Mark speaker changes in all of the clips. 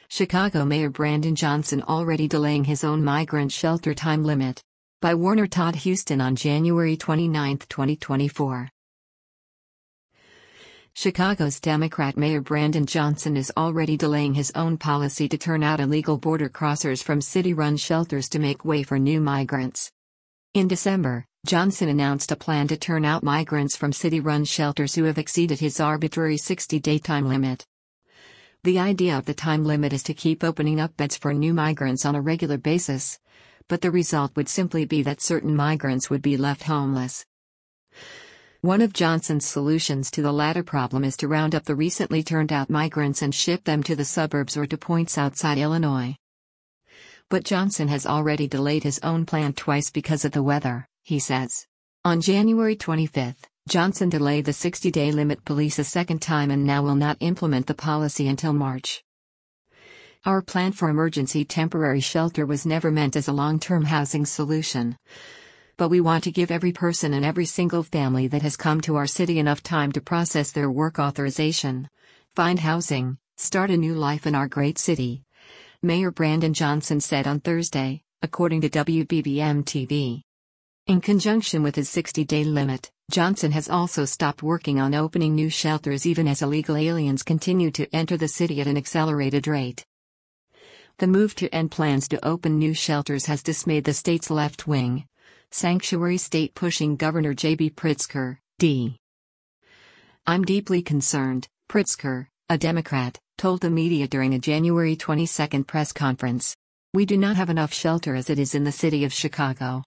Speaker 1: Chicago Mayor Brandon Johnson already delaying his own migrant shelter time limit. By Warner Todd Huston on January 29, 2024. Chicago's Democrat Mayor Brandon Johnson is already delaying his own policy to turn out illegal border crossers from city-run shelters to make way for new migrants. In December, Johnson announced a plan to turn out migrants from city-run shelters who have exceeded his arbitrary 60-day time limit. The idea of the time limit is to keep opening up beds for new migrants on a regular basis, but the result would simply be that certain migrants would be left homeless. One of Johnson's solutions to the latter problem is to round up the recently turned out migrants and ship them to the suburbs or to points outside Illinois. But Johnson has already delayed his own plan twice because of the weather, he says. On January 25, Johnson delayed the 60-day limit police a second time and now will not implement the policy until March. Our plan for emergency temporary shelter was never meant as a long-term housing solution. But we want to give every person and every single family that has come to our city enough time to process their work authorization, find housing, start a new life in our great city, Mayor Brandon Johnson said on Thursday, according to WBBM-TV. In conjunction with his 60-day limit, Johnson has also stopped working on opening new shelters even as illegal aliens continue to enter the city at an accelerated rate. The move to end plans to open new shelters has dismayed the state's left wing, sanctuary state pushing Governor J.B. Pritzker, D. I'm deeply concerned, Pritzker, a Democrat, told the media during a January 22 press conference. We do not have enough shelter as it is in the city of Chicago.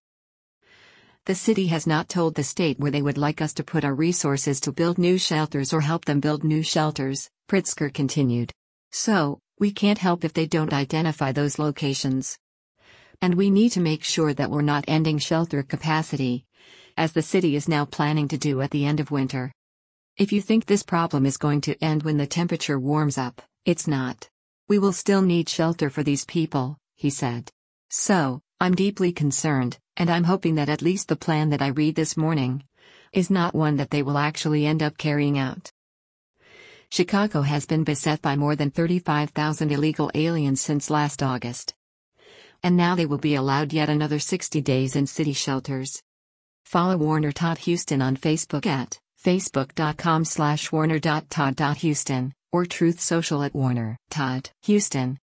Speaker 1: The city has not told the state where they would like us to put our resources to build new shelters or help them build new shelters, Pritzker continued. So, we can't help if they don't identify those locations. And we need to make sure that we're not ending shelter capacity, as the city is now planning to do at the end of winter. If you think this problem is going to end when the temperature warms up, it's not. We will still need shelter for these people, he said. So, I'm deeply concerned, and I'm hoping that at least the plan that I read this morning is not one that they will actually end up carrying out. Chicago has been beset by more than 35,000 illegal aliens since last August. And now they will be allowed yet another 60 days in city shelters. Follow Warner Todd Huston on Facebook at facebook.com/warner.todd.huston or Truth Social at Warner Todd Huston.